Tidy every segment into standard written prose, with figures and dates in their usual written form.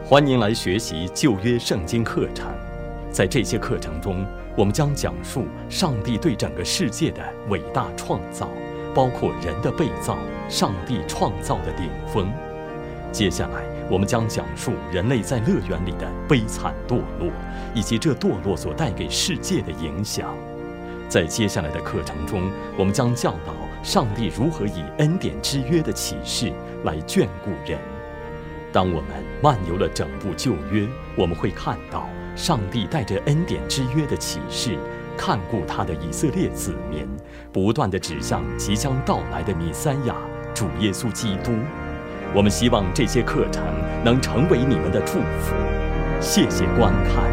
欢迎来学习旧约圣经课程。在这些课程中，我们将讲述上帝对整个世界的伟大创造，包括人的被造，上帝创造的顶峰。接下来，我们将讲述人类在乐园里的悲惨堕落，以及这堕落所带给世界的影响。在接下来的课程中，我们将教导上帝如何以恩典之约的启示来眷顾人。当我们漫游了整部旧约，我们会看到上帝带着恩典之约的启示，看顾他的以色列子民，不断地指向即将到来的弥赛亚主耶稣基督。我们希望这些课程能成为你们的祝福。谢谢观看。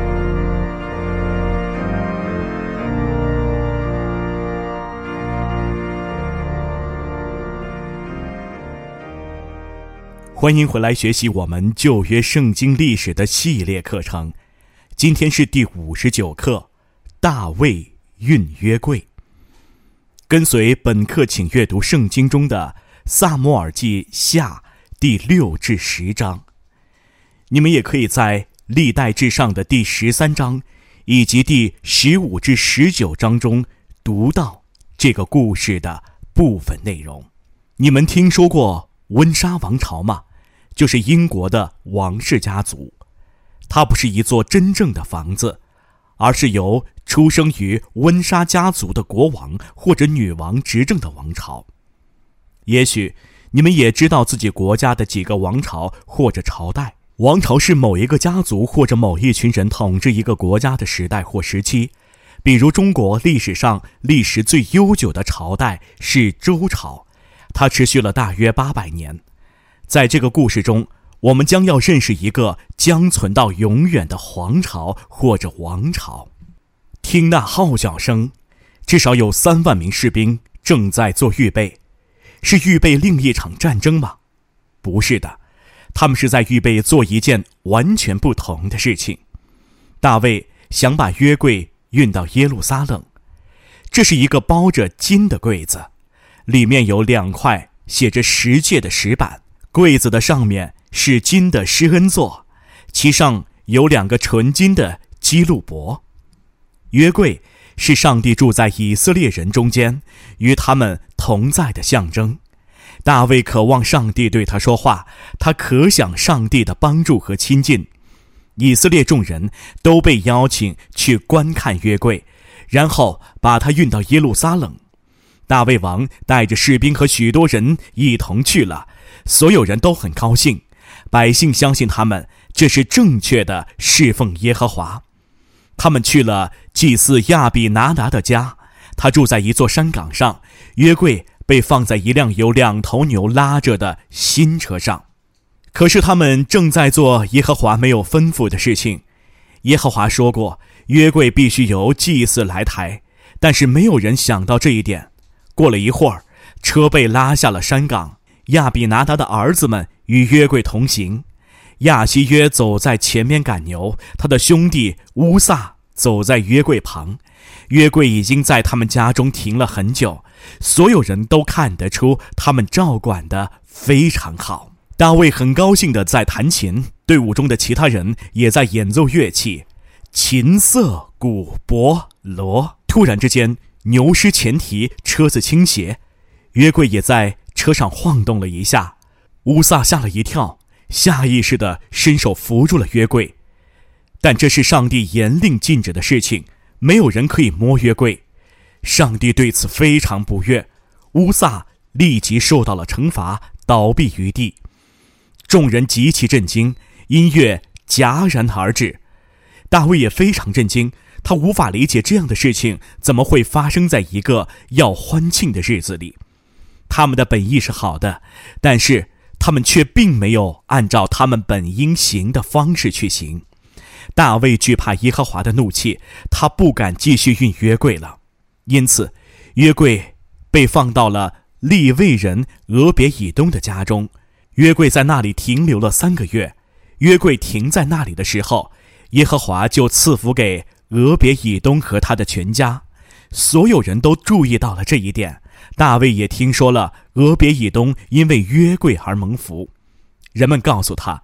欢迎回来学习我们旧约圣经历史的系列课程。今天是第59课，大卫运约柜。跟随本课请阅读圣经中的撒母耳记下第6至10章。你们也可以在历代志上的第13章以及第15至19章中读到这个故事的部分内容。你们听说过温莎王朝吗？就是英国的王室家族。它不是一座真正的房子，而是由出生于温莎家族的国王或者女王执政的王朝。也许你们也知道自己国家的几个王朝或者朝代。王朝是某一个家族或者某一群人统治一个国家的时代或时期。比如中国历史上历史最悠久的朝代是周朝，它持续了大约800年。在这个故事中，我们将要认识一个将存到永远的皇朝或者王朝。听那号角声，至少有3万名士兵正在做预备。是预备另一场战争吗？不是的，他们是在预备做一件完全不同的事情。大卫想把约柜运到耶路撒冷。这是一个包着金的柜子，里面有2块写着10诫的石板。柜子的上面是金的施恩座，其上有2个纯金的基路伯。约柜是上帝住在以色列人中间，与他们同在的象征。大卫渴望上帝对他说话，他可想上帝的帮助和亲近。以色列众人都被邀请去观看约柜，然后把它运到耶路撒冷。大卫王带着士兵和许多人一同去了，所有人都很高兴，百姓相信他们这是正确的侍奉耶和华。他们去了祭司亚比拿达的家，他住在一座山岗上，约柜被放在一辆由2头牛拉着的新车上。可是他们正在做耶和华没有吩咐的事情。耶和华说过，约柜必须由祭司来抬，但是没有人想到这一点。过了一会儿，车被拉下了山岗，亚比拿达的儿子们与约柜同行。亚希约走在前面赶牛，他的兄弟乌撒走在约柜旁。约柜已经在他们家中停了很久，所有人都看得出他们照管得非常好。大卫很高兴地在弹琴，队伍中的其他人也在演奏乐器，琴瑟鼓钹锣。突然之间，牛失前蹄，车子倾斜，约柜也在车上晃动了一下。乌撒吓了一跳，下意识地伸手扶住了约柜。但这是上帝严令禁止的事情，没有人可以摸约柜。上帝对此非常不悦，乌撒立即受到了惩罚，倒闭于地。众人极其震惊，音乐戛然而止。大卫也非常震惊，他无法理解这样的事情怎么会发生在一个要欢庆的日子里。他们的本意是好的，但是他们却并没有按照他们本应行的方式去行。大卫惧怕耶和华的怒气，他不敢继续运约柜了。因此，约柜被放到了利未人俄别以东的家中。约柜在那里停留了3个月。约柜停在那里的时候，耶和华就赐福给俄别以东和他的全家。所有人都注意到了这一点。大卫也听说了俄别以东因为约柜而蒙福。人们告诉他，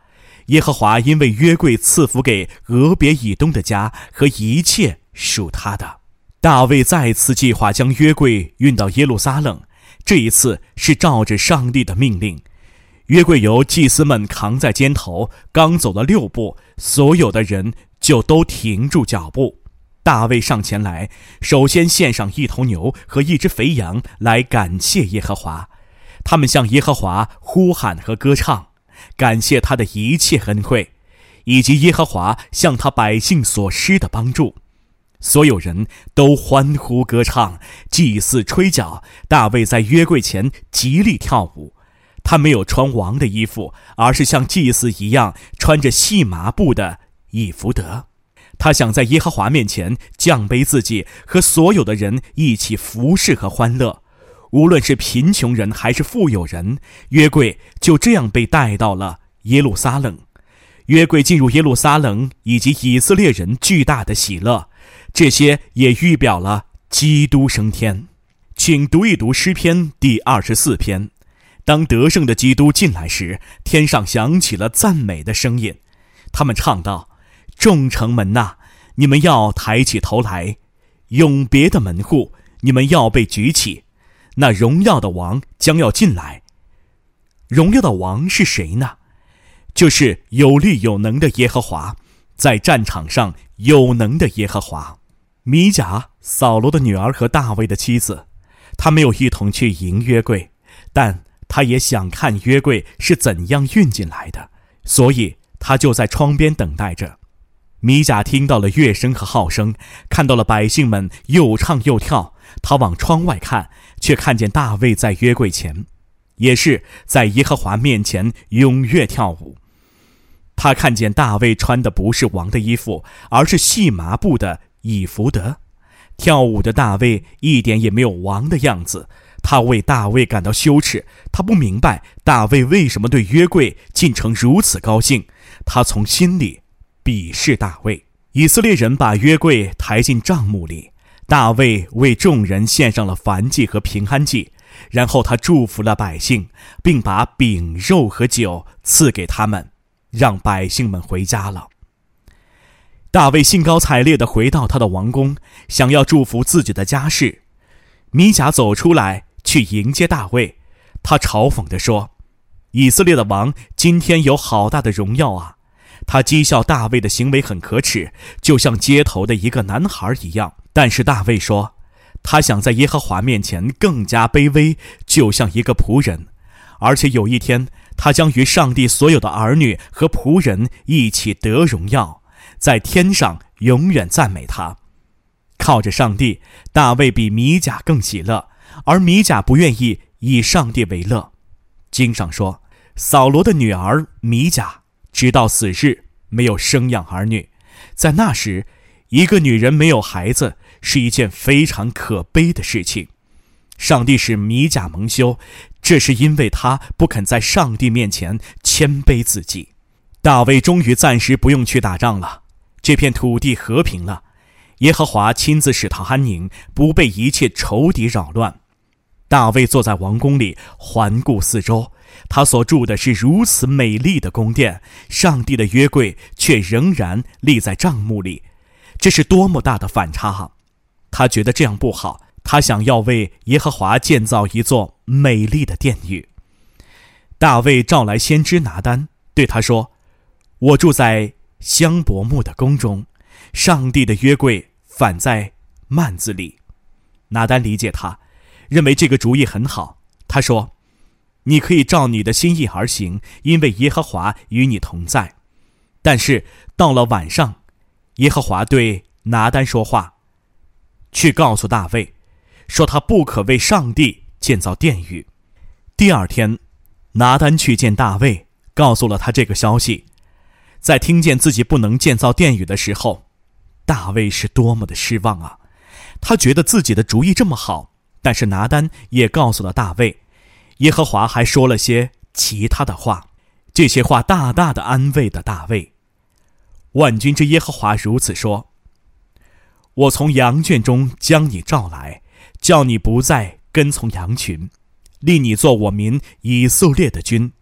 耶和华因为约柜赐福给俄别以东的家和一切属他的。大卫再次计划将约柜运到耶路撒冷，这一次是照着上帝的命令。约柜由祭司们扛在肩头，刚走了6步，所有的人就都停住脚步。大卫上前来，首先献上1头牛和1只肥羊来感谢耶和华。他们向耶和华呼喊和歌唱，感谢他的一切恩惠，以及耶和华向他百姓所施的帮助。所有人都欢呼歌唱，祭司吹角，大卫在约柜前极力跳舞。他没有穿王的衣服，而是像祭司一样穿着细麻布的以弗得。他想在耶和华面前降卑自己，和所有的人一起服侍和欢乐。无论是贫穷人还是富有人，约柜就这样被带到了耶路撒冷。约柜进入耶路撒冷，以及以色列人巨大的喜乐，这些也预表了基督升天。请读一读诗篇第24篇。当得胜的基督进来时，天上响起了赞美的声音。他们唱道：众城门哪，你们要抬起头来；永别的门户，你们要被举起。那荣耀的王将要进来。荣耀的王是谁呢？就是有力有能的耶和华，在战场上有能的耶和华。米甲，扫罗的女儿和大卫的妻子，她没有一同去迎约柜，但她也想看约柜是怎样运进来的，所以她就在窗边等待着。米甲听到了乐声和号声，看到了百姓们又唱又跳，他往窗外看，却看见大卫在约柜前，也是在耶和华面前踊跃跳舞。他看见大卫穿的不是王的衣服，而是细麻布的以弗得。跳舞的大卫一点也没有王的样子，他为大卫感到羞耻。他不明白大卫为什么对约柜进城如此高兴，他从心里鄙视大卫。以色列人把约柜抬进帐幕里，大卫为众人献上了燔祭和平安祭，然后他祝福了百姓，并把饼、肉和酒赐给他们，让百姓们回家了。大卫兴高采烈地回到他的王宫，想要祝福自己的家事。米甲走出来去迎接大卫，他嘲讽地说：以色列的王今天有好大的荣耀啊！他讥笑大卫的行为很可耻，就像街头的一个男孩一样。但是大卫说，他想在耶和华面前更加卑微，就像一个仆人。而且有一天，他将与上帝所有的儿女和仆人一起得荣耀，在天上永远赞美他。靠着上帝，大卫比米甲更喜乐，而米甲不愿意以上帝为乐。经上说，扫罗的女儿米甲直到死日没有生养儿女。在那时，一个女人没有孩子是一件非常可悲的事情。上帝使米甲蒙羞，这是因为他不肯在上帝面前谦卑自己。大卫终于暂时不用去打仗了，这片土地和平了，耶和华亲自使他安宁，不被一切仇敌扰乱。大卫坐在王宫里环顾四周，他所住的是如此美丽的宫殿，上帝的约柜却仍然立在帐幕里，这是多么大的反差啊！他觉得这样不好，他想要为耶和华建造一座美丽的殿宇。大卫召来先知拿单，对他说：我住在香柏木的宫中，上帝的约柜反在幔子里。拿单理解他，认为这个主意很好。他说：你可以照你的心意而行，因为耶和华与你同在。但是到了晚上，耶和华对拿单说话，去告诉大卫，说他不可为上帝建造殿宇。第二天，拿单去见大卫，告诉了他这个消息。在听见自己不能建造殿宇的时候，大卫是多么的失望啊！他觉得自己的主意这么好，但是拿单也告诉了大卫，耶和华还说了些其他的话，这些话大大的安慰了大卫。万军之耶和华如此说：我从羊圈中将你召来，叫你不再跟从羊群，立你做我民以色列的君。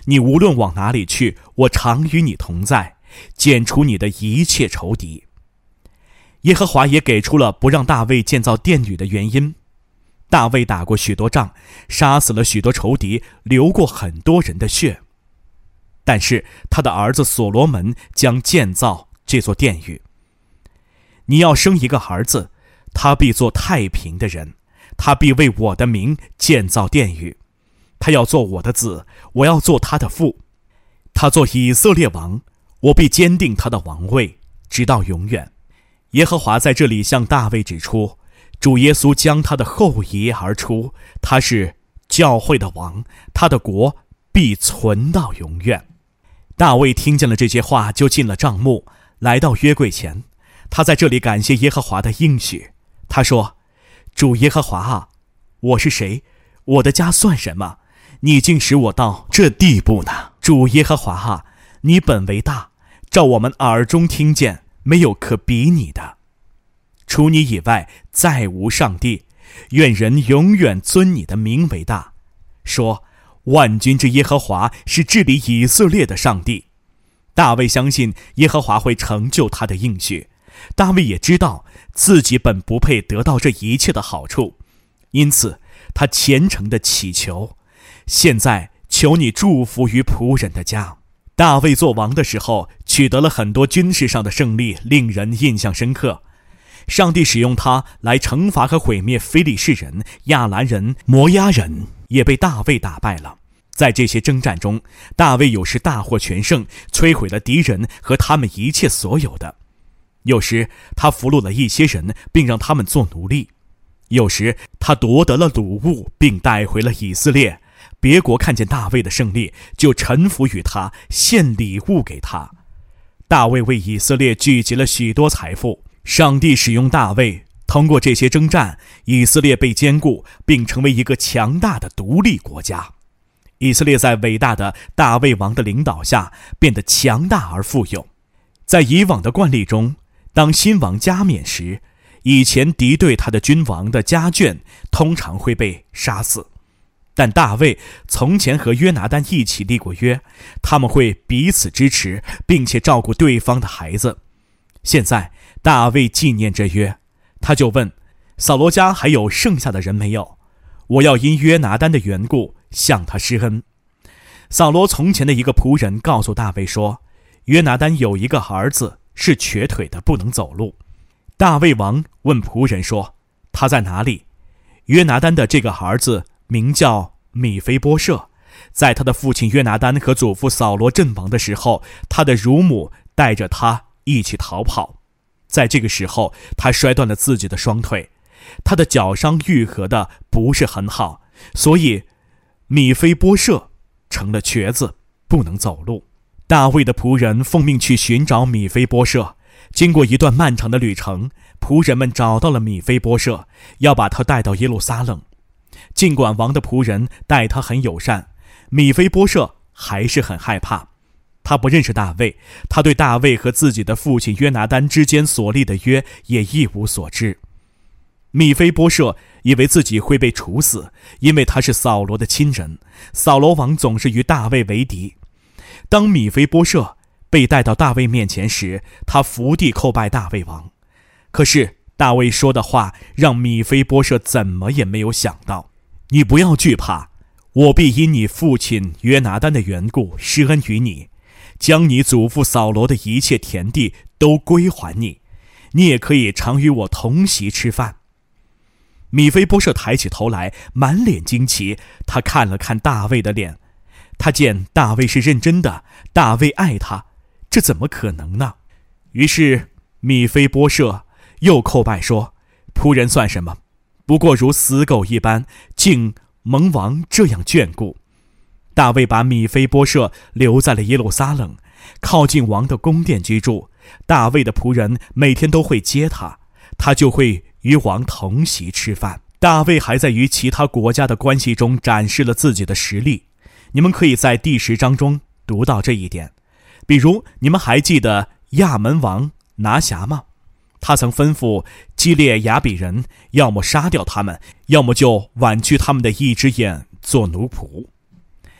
你无论往哪里去，我常与你同在，剪除你的一切仇敌。耶和华也给出了不让大卫建造殿宇的原因。大卫打过许多仗，杀死了许多仇敌，流过很多人的血。但是他的儿子所罗门将建造这座殿宇。你要生一个儿子，他必做太平的人，他必为我的名建造殿宇。他要做我的子，我要做他的父。他做以色列王，我必坚定他的王位，直到永远。耶和华在这里向大卫指出，主耶稣将他的后裔而出，他是教会的王，他的国必存到永远。大卫听见了这些话，就进了帐幕，来到约柜前。他在这里感谢耶和华的应许。他说：主耶和华啊，我是谁？我的家算什么？你竟使我到这地步呢？主耶和华啊，你本为大，照我们耳中听见，没有可比你的。除你以外，再无上帝。愿人永远尊你的名为大。说：万军之耶和华是治理以色列的上帝。大卫相信耶和华会成就他的应许。大卫也知道自己本不配得到这一切的好处，因此他虔诚地祈求：现在求你祝福于仆人的家。大卫做王的时候，取得了很多军事上的胜利，令人印象深刻。上帝使用他来惩罚和毁灭非利士人、亚兰人、摩押人，也被大卫打败了。在这些征战中，大卫有时大获全胜，摧毁了敌人和他们一切所有的。有时他俘虏了一些人，并让他们做奴隶；有时他夺得了掳物，并带回了以色列。别国看见大卫的胜利，就臣服于他，献礼物给他。大卫为以色列聚集了许多财富。上帝使用大卫，通过这些征战，以色列被坚固，并成为一个强大的独立国家。以色列在伟大的大卫王的领导下，变得强大而富有。在以往的惯例中，当新王加冕时，以前敌对他的君王的家眷通常会被杀死。但大卫从前和约拿单一起立过约，他们会彼此支持，并且照顾对方的孩子。现在大卫纪念这约，他就问：扫罗家还有剩下的人没有？我要因约拿单的缘故向他施恩。扫罗从前的一个仆人告诉大卫说，约拿单有一个儿子是瘸腿的，不能走路。大卫王问仆人说，他在哪里？约拿单的这个儿子名叫米非波设，在他的父亲约拿单和祖父扫罗阵亡的时候，他的乳母带着他一起逃跑。在这个时候，他摔断了自己的双腿，他的脚伤愈合的不是很好，所以米非波设成了瘸子，不能走路。大卫的仆人奉命去寻找米非波设。经过一段漫长的旅程，仆人们找到了米非波设，要把他带到耶路撒冷。尽管王的仆人待他很友善，米非波设还是很害怕。他不认识大卫，他对大卫和自己的父亲约拿单之间所立的约也一无所知。米非波设以为自己会被处死，因为他是扫罗的亲人，扫罗王总是与大卫为敌。当米非波设被带到大卫面前时，他伏地叩拜大卫王。可是大卫说的话让米非波设怎么也没有想到：你不要惧怕，我必因你父亲约拿单的缘故施恩于你，将你祖父扫罗的一切田地都归还你，你也可以常与我同席吃饭。米非波设抬起头来，满脸惊奇，他看了看大卫的脸，他见大卫是认真的，大卫爱他，这怎么可能呢？于是米非波设又叩拜说，仆人算什么？不过如死狗一般，竟蒙王这样眷顾。大卫把米非波设留在了耶路撒冷，靠近王的宫殿居住。大卫的仆人每天都会接他，他就会与王同席吃饭。大卫还在与其他国家的关系中展示了自己的实力。你们可以在第10章中读到这一点。比如，你们还记得亚门王拿辖吗？他曾吩咐基列雅比人，要么杀掉他们，要么就剜去他们的一只眼做奴仆。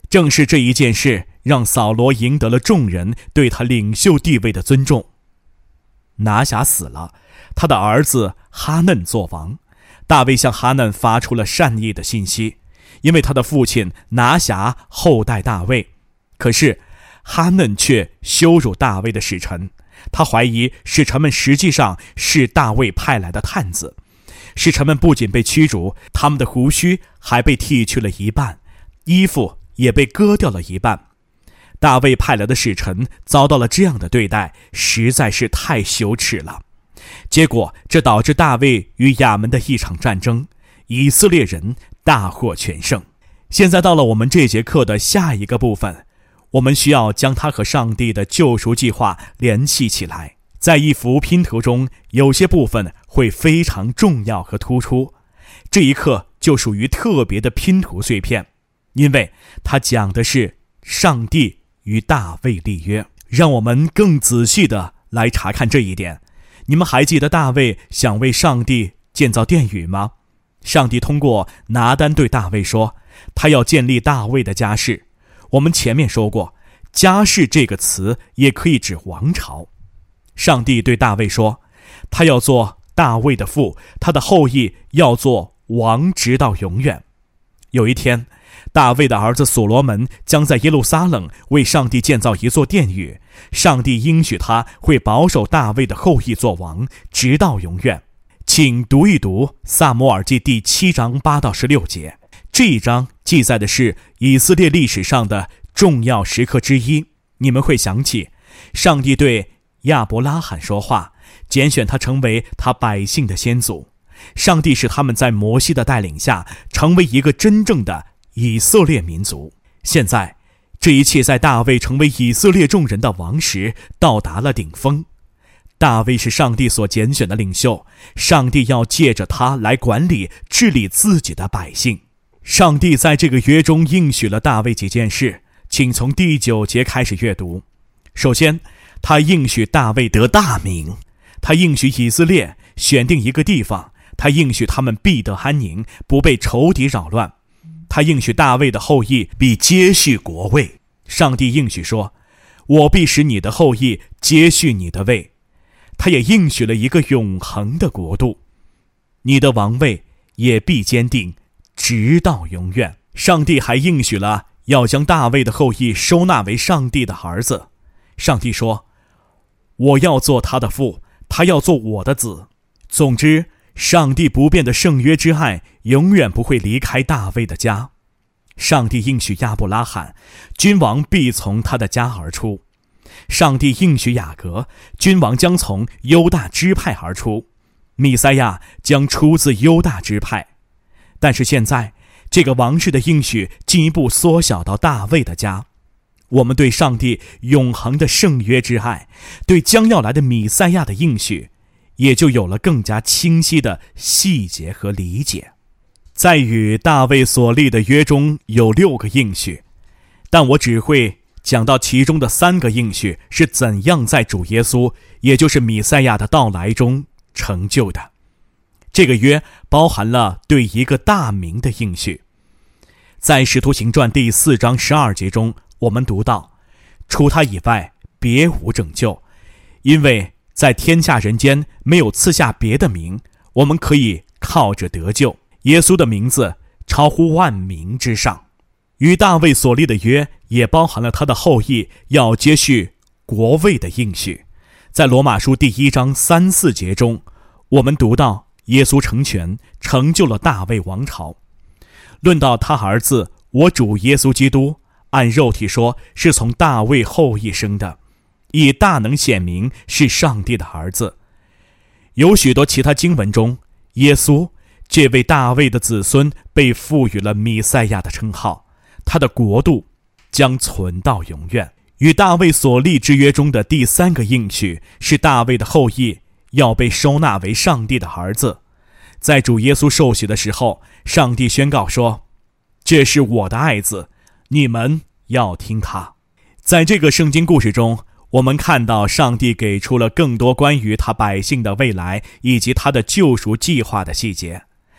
正是这一件事让扫罗赢得了众人对他领袖地位的尊重。拿辖死了，他的儿子哈嫩做王。大卫向哈嫩发出了善意的信息，因为他的父亲拿辖后代大卫。可是哈嫩却羞辱大卫的使臣，他怀疑使臣们实际上是大卫派来的探子。使臣们不仅被驱逐，他们的胡须还被剃去了一半，衣服也被割掉了一半。大卫派来的使臣遭到了这样的对待，实在是太羞耻了。结果这导致大卫与亚门的一场战争，以色列人大获全胜。现在到了我们这节课的下一个部分，我们需要将它和上帝的救赎计划联系起来。在一幅拼图中，有些部分会非常重要和突出，这一课就属于特别的拼图碎片，因为它讲的是上帝与大卫立约。让我们更仔细地来查看这一点。你们还记得大卫想为上帝建造殿宇吗？上帝通过拿单对大卫说，他要建立大卫的家室。我们前面说过，家室这个词也可以指王朝。上帝对大卫说，他要做大卫的父，他的后裔要做王直到永远。有一天，大卫的儿子所罗门将在耶路撒冷为上帝建造一座殿宇，上帝应许他会保守大卫的后裔做王，直到永远。请读一读撒母耳记第7章8到16节。这一章记载的是以色列历史上的重要时刻之一。你们会想起，上帝对亚伯拉罕说话，拣选他成为他百姓的先祖。上帝使他们在摩西的带领下成为一个真正的以色列民族。现在这一切在大卫成为以色列众人的王时到达了顶峰。大卫是上帝所拣选的领袖，上帝要借着他来管理治理自己的百姓。上帝在这个约中应许了大卫几件事，请从第9节开始阅读。首先，他应许大卫得大名，他应许以色列选定一个地方，他应许他们必得安宁，不被仇敌扰乱。他应许大卫的后裔必接续国位。上帝应许说，我必使你的后裔接续你的位。他也应许了一个永恒的国度，你的王位也必坚定，直到永远。上帝还应许了要将大卫的后裔收纳为上帝的儿子。上帝说，我要做他的父，他要做我的子。总之，上帝不变的圣约之爱永远不会离开大卫的家。上帝应许亚伯拉罕，君王必从他的家而出。上帝应许雅各，君王将从犹大支派而出，弥赛亚将出自犹大支派。但是现在，这个王室的应许进一步缩小到大卫的家。我们对上帝永恒的圣约之爱，对将要来的弥赛亚的应许，也就有了更加清晰的细节和理解。在与大卫所立的约中有6个应许，但我只会讲到其中的3个应许是怎样在主耶稣，也就是弥赛亚的到来中成就的。这个约包含了对一个大名的应许。在使徒行传第4章12节中，我们读到，除他以外别无拯救，因为在天下人间没有赐下别的名，我们可以靠着得救。耶稣的名字超乎万名之上。与大卫所立的约也包含了他的后裔要接续国位的应许。在罗马书第1章3、4节中，我们读到耶稣成全，成就了大卫王朝。论到他儿子我主耶稣基督，按肉体说是从大卫后裔生的，以大能显明是上帝的儿子。有许多其他经文中，耶稣这位大卫的子孙被赋予了弥赛亚的称号，他的国度将存到永远。与大卫所立之约中的第3个应许是大卫的后裔要被收纳为上帝的儿子。在主耶稣受洗的时候，上帝宣告说，这是我的爱子，你们要听他。在这个圣经故事中，我们看到上帝给出了更多关于他百姓的未来以及他的救赎计划的细节。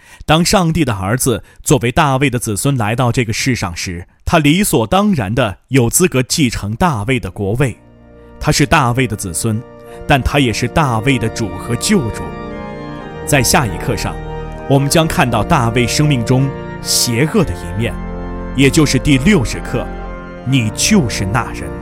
当上帝的儿子作为大卫的子孙来到这个世上时，他理所当然地有资格继承大卫的国位。他是大卫的子孙，但他也是大卫的主和救主。在下一课上，我们将看到大卫生命中邪恶的一面，也就是第60课，你就是那人。